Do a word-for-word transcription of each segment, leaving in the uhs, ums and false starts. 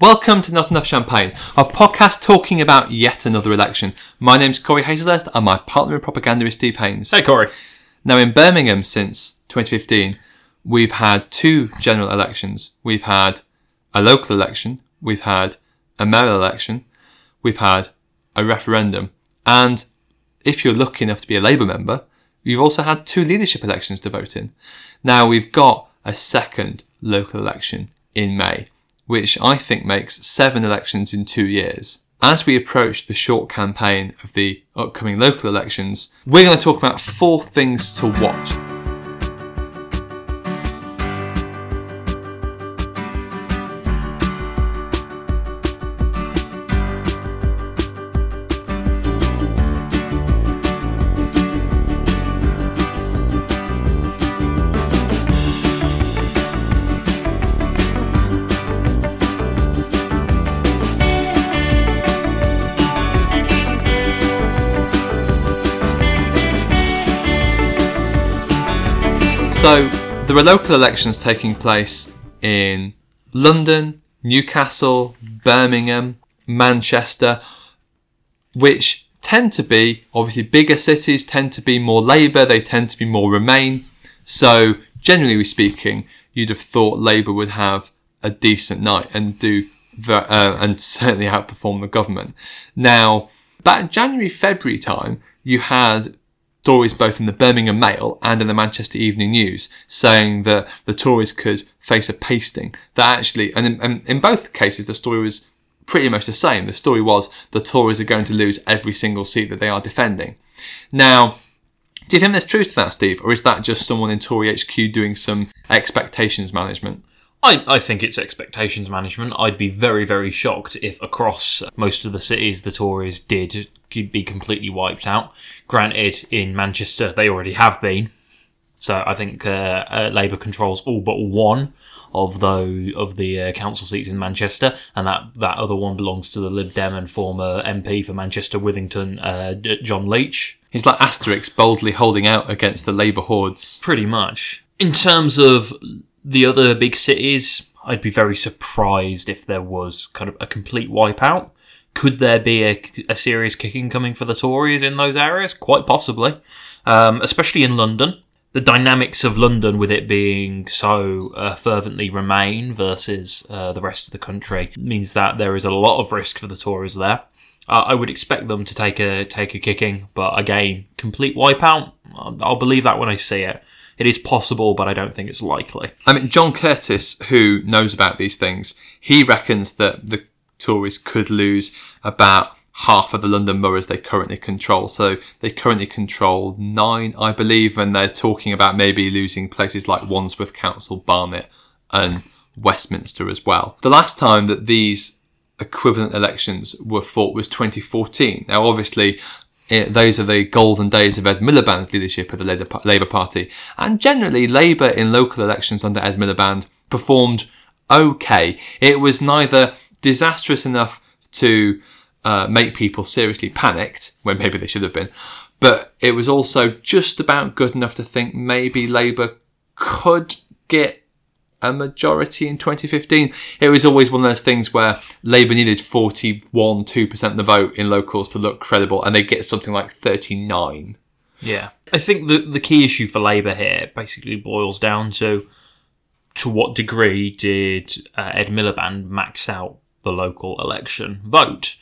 Welcome to Not Enough Champagne, a podcast talking about yet another election. My name's Corey Hazelhurst and my partner in propaganda is Steve Haynes. Hey Corey. Now in Birmingham since twenty fifteen, we've had two general elections. We've had a local election, we've had a mayoral election, we've had a referendum, and if you're lucky enough to be a Labour member, you've also had two leadership elections to vote in. Now we've got a second local election in May, which I think makes seven elections in two years. As we approach the short campaign of the upcoming local elections, we're going to talk about four things to watch. So, there are local elections taking place in London, Newcastle, Birmingham, Manchester, which tend to be, obviously bigger cities, tend to be more Labour, they tend to be more Remain. So, generally speaking, you'd have thought Labour would have a decent night and do uh, and certainly outperform the government. Now, back January, February time, you had stories both in the Birmingham Mail and in the Manchester Evening News saying that the Tories could face a pasting. That actually, and in, and in both cases, the story was pretty much the same. The story was the Tories are going to lose every single seat that they are defending. Now, do you think there's truth to that, Steve, or is that just someone in Tory H Q doing some expectations management? I, I think it's expectations management. I'd be very, very shocked if across most of the cities the Tories did be completely wiped out. Granted, in Manchester they already have been. So I think uh, uh, Labour controls all but one of the of the uh, council seats in Manchester, and that, that other one belongs to the Lib Dem and former M P for Manchester Withington, uh, John Leach. He's like Asterix boldly holding out against the Labour hordes. Pretty much. In terms of the other big cities, I'd be very surprised if there was kind of a complete wipeout. Could there be a, a serious kicking coming for the Tories in those areas? Quite possibly. Um, especially in London. The dynamics of London, with it being so uh, fervently Remain versus uh, the rest of the country, means that there is a lot of risk for the Tories there. Uh, I would expect them to take a take a kicking, but again, complete wipeout, I'll, I'll believe that when I see it. It is possible, but I don't think it's likely. I mean, John Curtis, who knows about these things, he reckons that the Tories could lose about half of the London boroughs they currently control. So they currently control nine, I believe, and they're talking about maybe losing places like Wandsworth Council, Barnet and Westminster as well. The last time that these equivalent elections were fought was twenty fourteen. Now, obviously, It, those are the golden days of Ed Miliband's leadership of the Labour, Labour Party. And generally, Labour in local elections under Ed Miliband performed okay. It was neither disastrous enough to uh, make people seriously panicked, when maybe they should have been, but it was also just about good enough to think maybe Labour could get a majority in twenty fifteen. It was always one of those things where Labour needed forty-one, two percent of the vote in locals to look credible, and they get something like thirty-nine. Yeah. I think the the key issue for Labour here basically boils down to to what degree did uh, Ed Miliband max out the local election vote.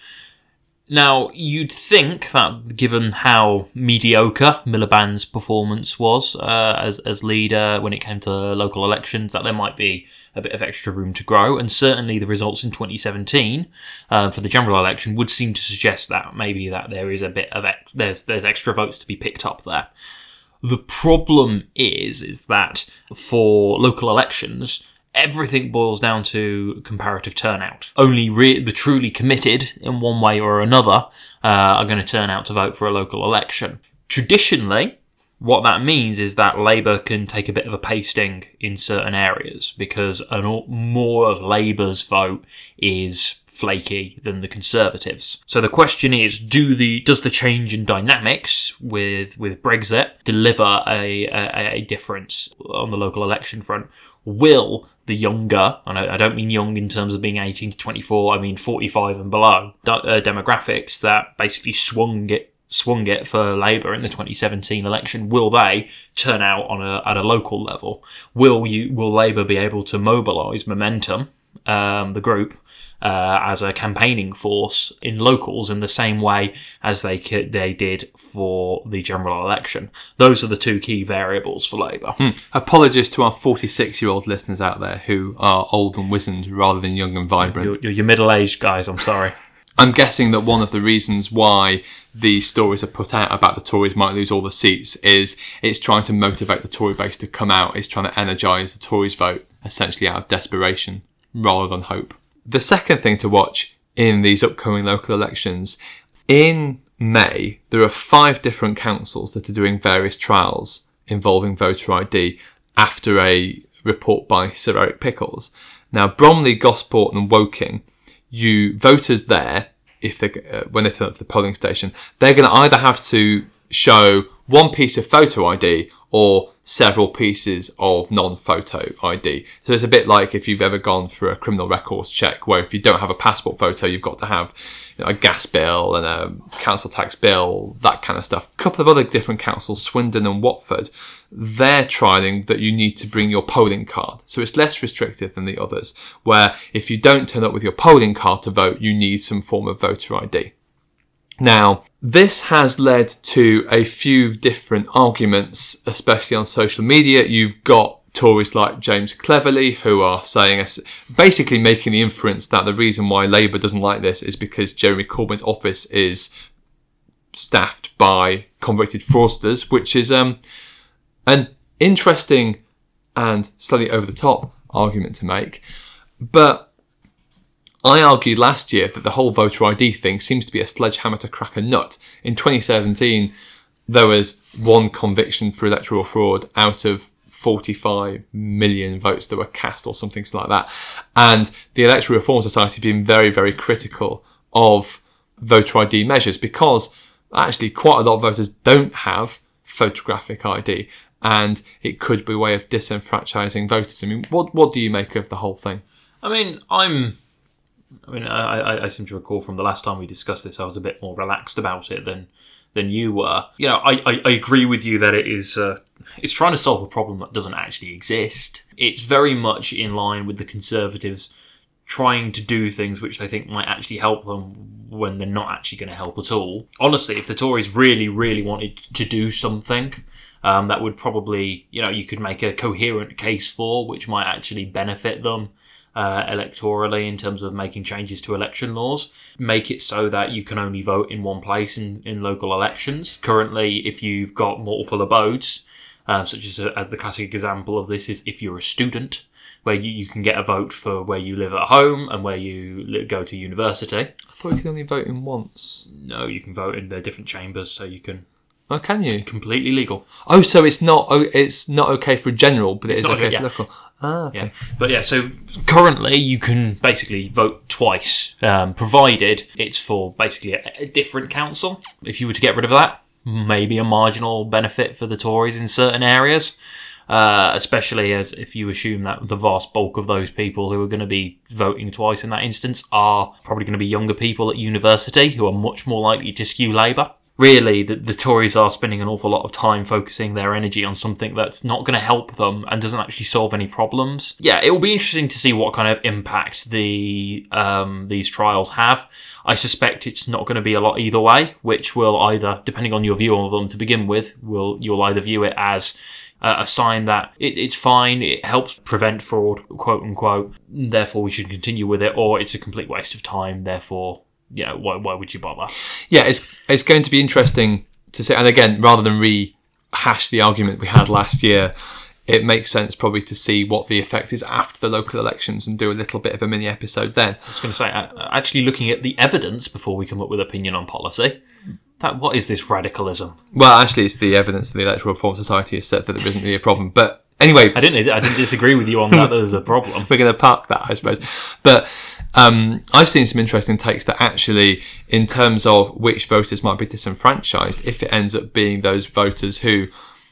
Now, you'd think that given how mediocre Miliband's performance was uh, as as leader when it came to local elections, that there might be a bit of extra room to grow. And certainly the results in twenty seventeen uh, for the general election would seem to suggest that maybe that there is a bit of ex- there's there's extra votes to be picked up there. The problem is is that for local elections, everything boils down to comparative turnout. Only re- the truly committed, in one way or another, uh, are going to turn out to vote for a local election. Traditionally, what that means is that Labour can take a bit of a pasting in certain areas because an, more of Labour's vote is flaky than the Conservatives. So the question is, do the does the change in dynamics with with Brexit deliver a, a, a difference on the local election front? Will the younger, and I don't mean young in terms of being eighteen to twenty-four, I mean forty-five and below, uh, demographics that basically swung it swung it for Labour in the twenty seventeen election, will they turn out on a at a local level? Will you will Labour be able to mobilise momentum, um, the group, uh, as a campaigning force in locals in the same way as they they did for the general election? Those are the two key variables for Labour. Hmm. Apologies to our forty-six-year-old listeners out there who are old and wizened rather than young and vibrant. You're, you're, you're middle-aged guys, I'm sorry. I'm guessing that one of the reasons why these stories are put out about the Tories might lose all the seats is it's trying to motivate the Tory base to come out. It's trying to energise the Tories vote, essentially out of desperation rather than hope. The second thing to watch in these upcoming local elections, in May, there are five different councils that are doing various trials involving voter I D after a report by Sir Eric Pickles. Now, Bromley, Gosport and Woking, you voters there, if they uh, when they turn up to the polling station, they're going to either have to show one piece of photo I D or several pieces of non-photo I D. So it's a bit like if you've ever gone for a criminal records check, where if you don't have a passport photo, you've got to have, you know, a gas bill and a council tax bill, that kind of stuff. A couple of other different councils, Swindon and Watford, they're trialling that you need to bring your polling card. So it's less restrictive than the others, where if you don't turn up with your polling card to vote, you need some form of voter I D. Now, this has led to a few different arguments, especially on social media. You've got Tories like James Cleverly who are saying, basically making the inference that the reason why Labour doesn't like this is because Jeremy Corbyn's office is staffed by convicted fraudsters, which is um, an interesting and slightly over the top argument to make. But I argued last year that the whole voter I D thing seems to be a sledgehammer to crack a nut. In twenty seventeen, there was one conviction for electoral fraud out of forty-five million votes that were cast or something like that. And the Electoral Reform Society have been very, very critical of voter I D measures because actually quite a lot of voters don't have photographic I D, and it could be a way of disenfranchising voters. I mean, what what do you make of the whole thing? I mean, I'm... I mean, I, I, I seem to recall from the last time we discussed this, I was a bit more relaxed about it than than you were. You know, I, I, I agree with you that it is uh, it's trying to solve a problem that doesn't actually exist. It's very much in line with the Conservatives trying to do things which they think might actually help them when they're not actually going to help at all. Honestly, if the Tories really, really wanted to do something, um, that would probably, you know, you could make a coherent case for, which might actually benefit them Uh, electorally in terms of making changes to election laws. Make it so that you can only vote in one place in, in local elections. Currently, if you've got multiple abodes, uh, such as as the classic example of this is if you're a student, where you, you can get a vote for where you live at home and where you li- go to university. I thought you could only vote in once. No, you can vote in the different chambers, so you can... Oh, can you? It's completely legal. Oh, so it's not oh, it's not okay for general, but it It's is not okay okay, for yeah. local. Ah, okay. Yeah, but yeah, so currently you can basically vote twice, um, provided it's for basically a, a different council. If you were to get rid of that, maybe a marginal benefit for the Tories in certain areas, uh, especially as if you assume that the vast bulk of those people who are going to be voting twice in that instance are probably going to be younger people at university who are much more likely to skew Labour. Really, the, the Tories are spending an awful lot of time focusing their energy on something that's not going to help them and doesn't actually solve any problems. Yeah, it will be interesting to see what kind of impact the um, these trials have. I suspect it's not going to be a lot either way, which will either, depending on your view of them to begin with, will you'll either view it as uh, a sign that it, it's fine, it helps prevent fraud, quote unquote, therefore we should continue with it, or it's a complete waste of time, therefore... You know, why, why would you bother? Yeah, it's it's going to be interesting to say. And again, rather than rehash the argument we had last year, it makes sense probably to see what the effect is after the local elections and do a little bit of a mini episode then. I was going to say, actually looking at the evidence before we come up with opinion on policy, that what is this radicalism? Well, actually, it's the evidence that the Electoral Reform Society has said that there isn't really a problem. But Anyway, I didn't. I didn't disagree with you on that. There's a problem. We're going to park that, I suppose. But um, I've seen some interesting takes that actually, in terms of which voters might be disenfranchised, if it ends up being those voters who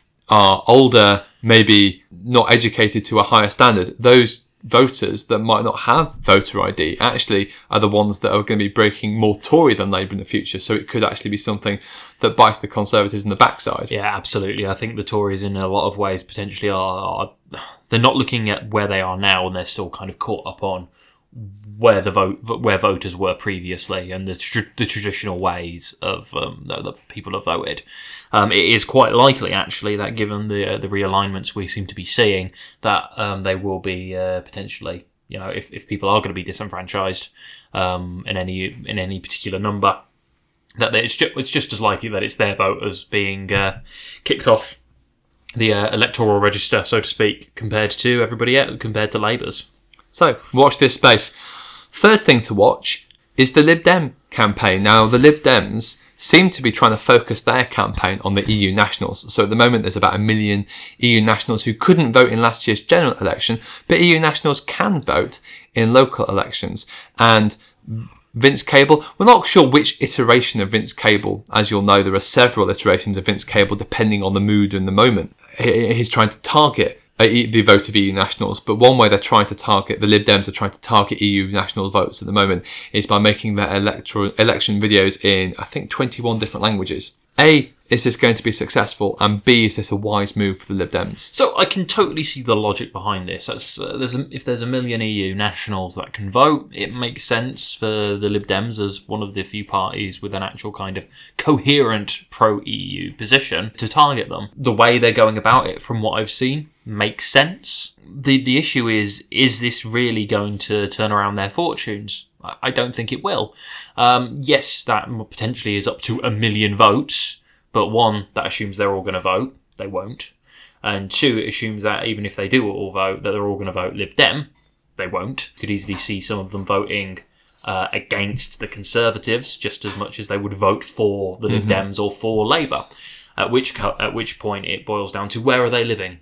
are older, maybe not educated to a higher standard, those voters that might not have voter I D actually are the ones that are going to be breaking more Tory than Labour in the future. So it could actually be something that bites the Conservatives in the backside. Yeah, absolutely. I think the Tories in a lot of ways potentially are, are they're not looking at where they are now, and they're still kind of caught up on where the vote where voters were previously and the tr- the traditional ways of um, that, that people have voted. Um, it is quite likely, actually, that given the uh, the realignments we seem to be seeing, that um, they will be uh, potentially, you know, if, if people are going to be disenfranchised um, in any in any particular number, that it's just, it's just as likely that it's their vote as being uh, kicked off the uh, electoral register, so to speak, compared to everybody else, compared to Labour's. So, watch this space. Third thing to watch is the Lib Dem campaign. Now, the Lib Dems seem to be trying to focus their campaign on the E U nationals. So at the moment, there's about a million E U nationals who couldn't vote in last year's general election, but E U nationals can vote in local elections. And Vince Cable, we're not sure which iteration of Vince Cable. As you'll know, there are several iterations of Vince Cable depending on the mood and the moment. He's trying to target the vote of E U nationals, but one way they're trying to target, the Lib Dems are trying to target E U national votes at the moment, is by making their electoral election videos in, I think, twenty-one different languages. A, is this going to be successful? And B, is this a wise move for the Lib Dems? So I can totally see the logic behind this. That's, uh, there's a, if there's a million E U nationals that can vote, it makes sense for the Lib Dems as one of the few parties with an actual kind of coherent pro-E U position to target them. The way they're going about it, from what I've seen, makes sense. The the issue is, is this really going to turn around their fortunes? I don't think it will. Um, yes, that potentially is up to a million votes, but one, that assumes they're all going to vote. They won't. And two, it assumes that even if they do all vote, that they're all going to vote Lib Dem. They won't. You could easily see some of them voting uh, against the Conservatives just as much as they would vote for the Lib Mm-hmm. Dems or for Labour. At which co- at which point it boils down to, where are they living?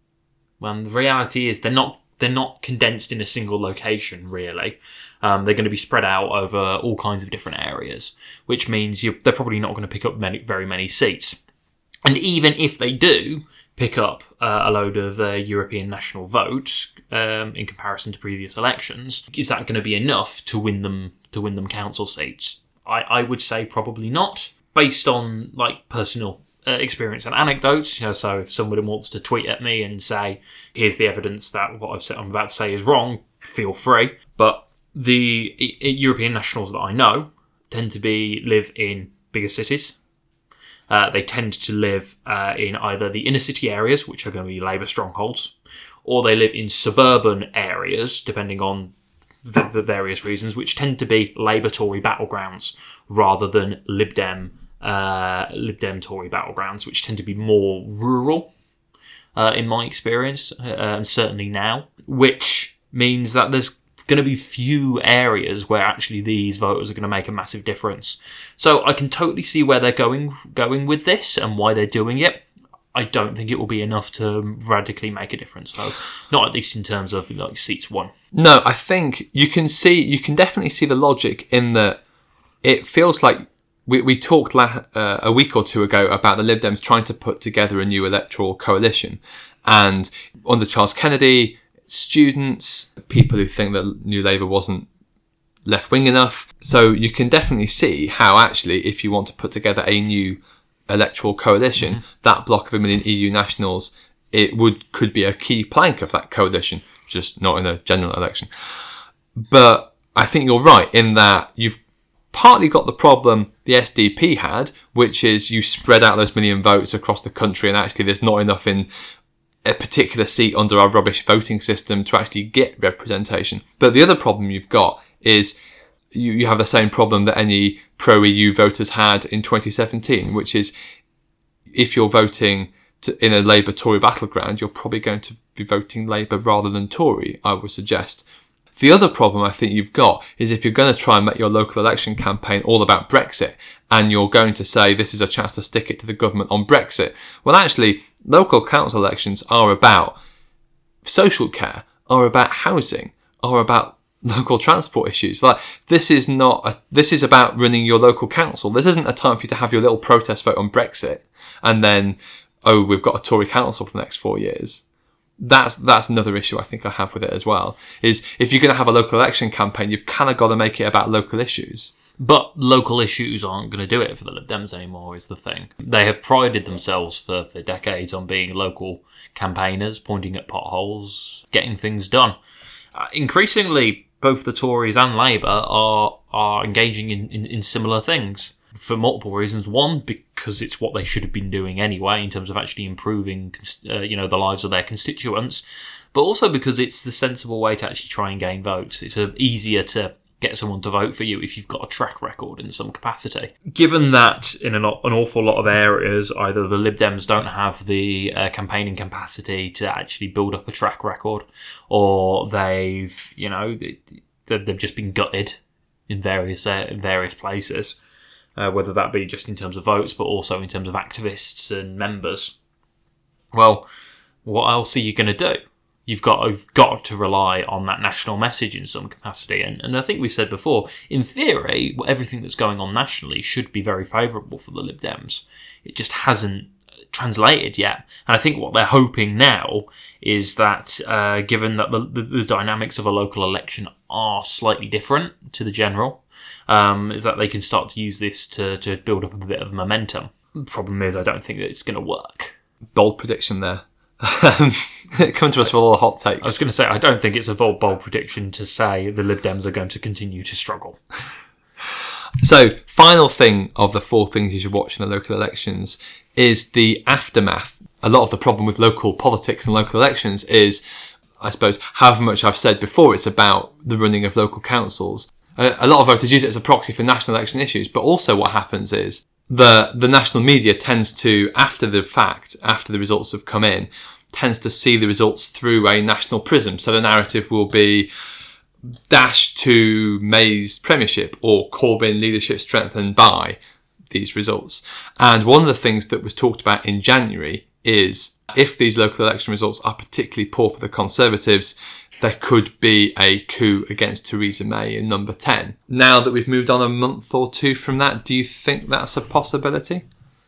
Well, the reality is they're not they're not condensed in a single location, really. Um, they're going to be spread out over all kinds of different areas, which means you're, they're probably not going to pick up many, very many seats. And even if they do pick up uh, a load of uh, European national votes um, in comparison to previous elections, is that going to be enough to win them to win them council seats? I, I would say probably not, based on like personal uh, experience and anecdotes. You know, so if somebody wants to tweet at me and say, "Here's the evidence that what I've said, I'm about to say is wrong," feel free. But the European nationals that I know tend to be live in bigger cities. Uh, they tend to live uh, in either the inner city areas, which are going to be Labour strongholds, or they live in suburban areas, depending on the, the various reasons, which tend to be Labour Tory battlegrounds rather than Lib Dem, uh, Lib Dem Tory battlegrounds, which tend to be more rural, uh, in my experience, uh, and certainly now, which means that there's going to be few areas where actually these voters are going to make a massive difference. So I can totally see where they're going going with this and why they're doing it. I don't think it will be enough to radically make a difference, though. Not at least in terms of like seats won. No, I think you can see, you can definitely see the logic in that it feels like we, we talked la- uh, a week or two ago about the Lib Dems trying to put together a new electoral coalition. And under Charles Kennedy, students, people who think that New Labour wasn't left-wing enough. So you can definitely see how actually, if you want to put together a new electoral coalition, mm-hmm. that block of a million E U nationals, it would could be a key plank of that coalition, just not in a general election. But I think you're right in that you've partly got the problem the S D P had, which is you spread out those million votes across the country and actually there's not enough in a particular seat under our rubbish voting system to actually get representation. But the other problem you've got is you, you have the same problem that any pro-E U voters had in twenty seventeen, which is if you're voting to, in a Labour-Tory battleground, you're probably going to be voting Labour rather than Tory, I would suggest. The other problem I think you've got is if you're going to try and make your local election campaign all about Brexit and you're going to say this is a chance to stick it to the government on Brexit, well actually Local council elections are about social care, are about housing, are about local transport issues. Like, this is not a, this is about running your local council. This isn't a time for you to have your little protest vote on Brexit and then, oh, we've got a Tory council for the next four years. That's that's another issue I think I have with it as well, is if you're going to have a local election campaign, you've kind of got to make it about local issues. But local issues aren't going to do it for the Lib Dems anymore, is the thing. They have prided themselves for, for decades on being local campaigners, pointing at potholes, getting things done. Uh, increasingly, both the Tories and Labour are are engaging in, in, in similar things for multiple reasons. One, because it's what they should have been doing anyway in terms of actually improving uh, you know, the lives of their constituents, but also because it's the sensible way to actually try and gain votes. It's uh, easier to get someone to vote for you if you've got a track record in some capacity. Given that in an, an awful lot of areas, either the Lib Dems don't have the uh, campaigning capacity to actually build up a track record, or they've, you know, they've just been gutted in various uh, in various places, uh, whether that be just in terms of votes, but also in terms of activists and members. Well, what else are you going to do? You've got, you've got to rely on that national message in some capacity. And, and I think we've said before, in theory, everything that's going on nationally should be very favourable for the Lib Dems. It just hasn't translated yet. And I think what they're hoping now is that, uh, given that the, the, the dynamics of a local election are slightly different to the general, um, is that they can start to use this to, to build up a bit of momentum. The problem is, I don't think that it's going to work. Bold prediction there. Come to us for all the hot takes. I was going to say, I don't think it's a bold, bold prediction to say the Lib Dems are going to continue to struggle. So, final thing of the four things you should watch in the local elections is the aftermath. A lot of the problem with local politics and local elections is, I suppose, however much I've said before, it's about the running of local councils. A lot of voters use it as a proxy for national election issues, but also what happens is the the national media tends to, after the fact, after the results have come in, tends to see the results through a national prism. So the narrative will be dash to May's premiership or Corbyn leadership strengthened by these results. And one of the things that was talked about in January is if these local election results are particularly poor for the Conservatives, there could be a coup against Theresa May in number ten. Now that we've moved on a month or two from that, do you think that's a possibility?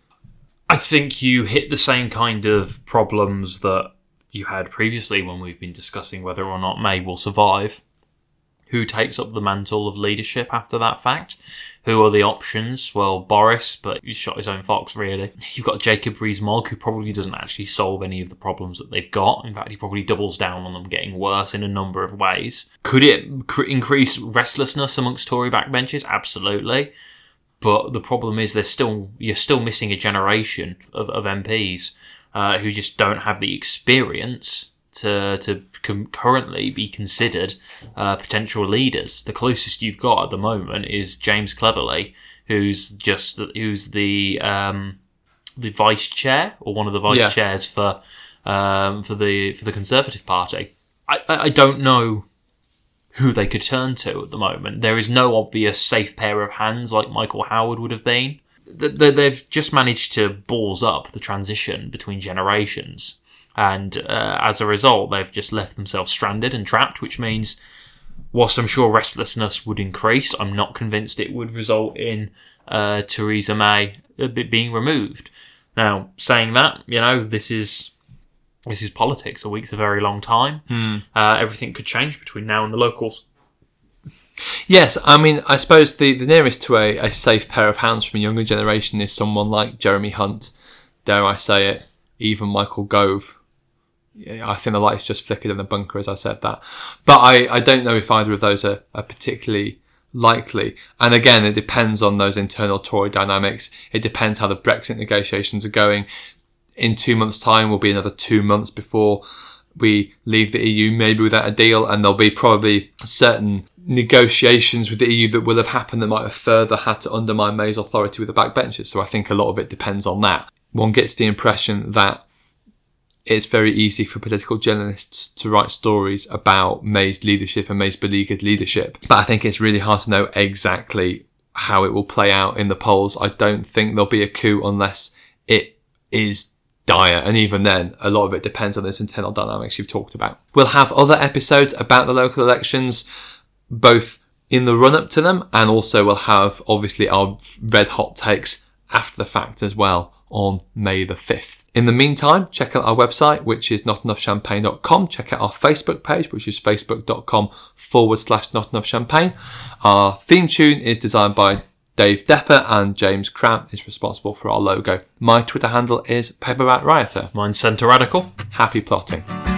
I think you hit the same kind of problems that you had previously when we've been discussing whether or not May will survive. Who takes up the mantle of leadership after that fact? Who are the options? Well, Boris, but he shot his own fox, really. You've got Jacob Rees-Mogg, who probably doesn't actually solve any of the problems that they've got. In fact, he probably doubles down on them getting worse in a number of ways. Could it cr- increase restlessness amongst Tory backbenchers? Absolutely. But the problem is there's still you're still missing a generation of, of M Ps uh, who just don't have the experience to to com- currently be considered uh, potential leaders. The closest you've got at the moment is James Cleverly, who's just who's the um, the vice chair or one of the vice yeah. chairs for um, for the for the Conservative Party. I, I don't know who they could turn to at the moment. There is no obvious safe pair of hands like Michael Howard would have been. They've just managed to balls up the transition between generations. And uh, as a result, they've just left themselves stranded and trapped, which means, whilst I'm sure restlessness would increase, I'm not convinced it would result in uh, Theresa May being removed. Now, saying that, you know, this is this is politics. A week's a very long time. Hmm. Uh, everything could change between now and the locals. Yes, I mean, I suppose the, the nearest to a, a safe pair of hands from a younger generation is someone like Jeremy Hunt, dare I say it, even Michael Gove. I think the lights just flickered in the bunker as I said that. But I, I don't know if either of those are, are particularly likely. And again, it depends on those internal Tory dynamics. It depends how the Brexit negotiations are going. In two months' time, will be another two months before we leave the E U, maybe without a deal, and there'll be probably certain negotiations with the E U that will have happened that might have further had to undermine May's authority with the backbenchers. So I think a lot of it depends on that. One gets the impression that it's very easy for political journalists to write stories about May's leadership and May's beleaguered leadership. But I think it's really hard to know exactly how it will play out in the polls. I don't think there'll be a coup unless it is dire, and even then a lot of it depends on those internal dynamics you've talked about. We'll have other episodes about the local elections, both in the run-up to them, and also we'll have obviously our red hot takes after the fact as well on May the fifth. In the meantime, check out our website, which is not enough champagne dot com. Check out our Facebook page, which is facebook.com forward slash not enough champagne. Our theme tune is designed by Dave Depper, and James Cramp is responsible for our logo. My Twitter handle is Paperback Rioter. Mine's Centre Radical. Happy plotting.